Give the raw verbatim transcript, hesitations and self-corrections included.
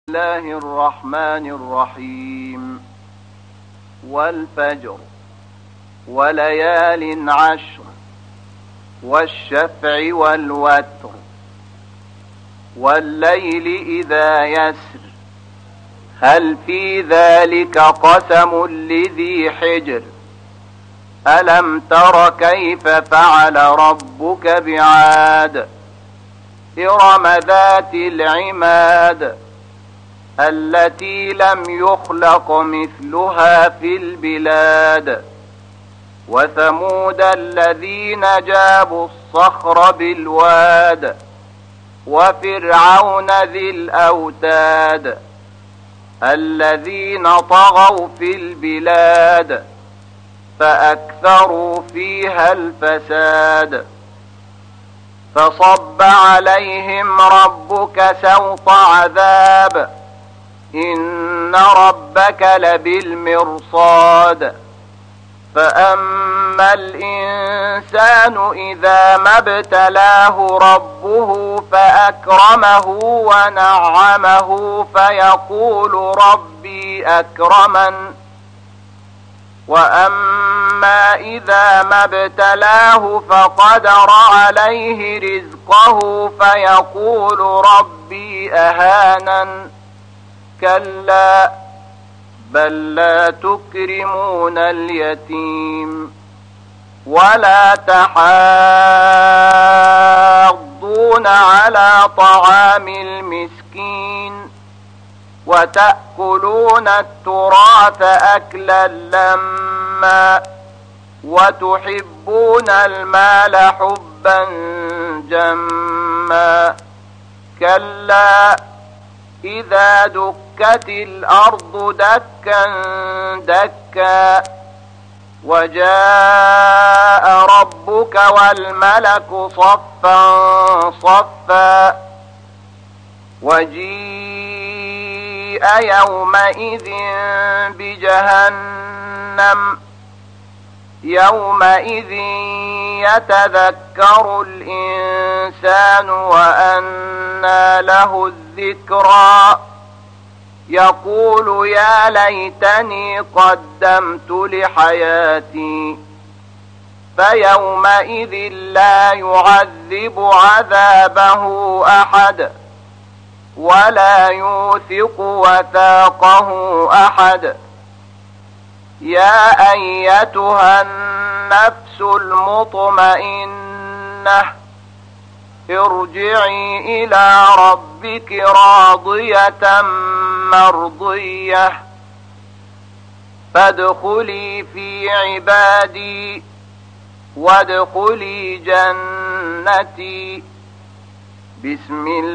الله الرحمن الرحيم والفجر وليال عشر والشفع والوتر والليل إذا يسر هل في ذلك قسم لذي حجر ألم تر كيف فعل ربك بعاد إرم ذات العماد التي لم يخلق مثلها في البلاد وثمود الذين جابوا الصخر بالواد وفرعون ذي الأوتاد الذين طغوا في البلاد فأكثروا فيها الفساد فصب عليهم ربك سوط عذاب إن ربك لبالمرصاد فأما الإنسان إذا ما ابتلاه ربه فأكرمه ونعمه فيقول ربي أكرمن وأما إذا ما ابتلاه فقدر عليه رزقه فيقول ربي أهانن كلا بل لا تكرمون اليتيم ولا تحاضون على طعام المسكين وتأكلون التراث أكلا لما وتحبون المال حبا جما كلا إذا دكت الأرض دكا دكا وجاء ربك والملك صفا صفا وجيء يومئذ بجهنم يومئذ يتذكر الإنسان وأنى له الذكرى يقول يا ليتني قدمت لحياتي فيومئذ لا يعذب عذابه أحد ولا يوثق وثاقه أحد يا أيتها النفس المطمئنة ارجعي إلى ربك راضية مرضية فادخلي في عبادي وادخلي جنتي بسم الله